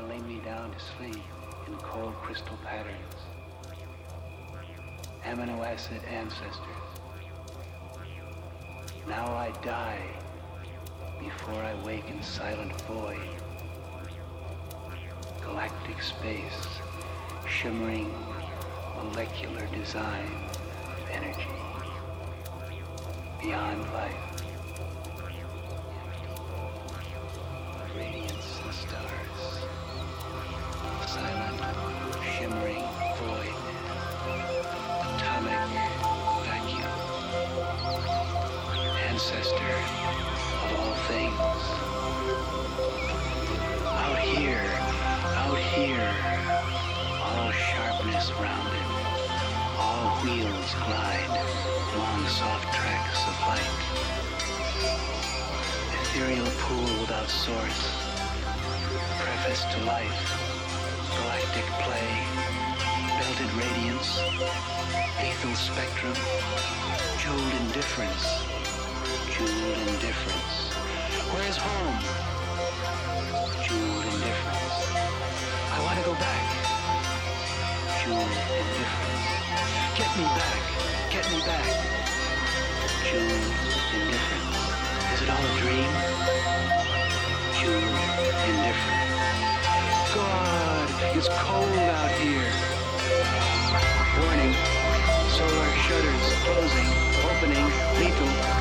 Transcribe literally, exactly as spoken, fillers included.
lay me down to sleep in cold crystal patterns. Amino acid ancestors. Now I die before I wake in silent void. Galactic space, shimmering molecular design of energy. Beyond life. Radiance and stars. Silent, shimmering void. Atomic vacuum. Ancestor of all things. Out here, out here, all sharpness rounded, all wheels glide along soft tracks of light. Ethereal pool without source, preface to life, galactic play, belted radiance, lethal spectrum, jeweled indifference, jeweled indifference. Where's home? Jeweled indifference. I want to go back. Jeweled indifference. Get me back. Get me back. Jeweled indifference. Is it all a dream? Jeweled indifference. God, it's cold out here. Warning. Solar shutters closing, opening, lethal.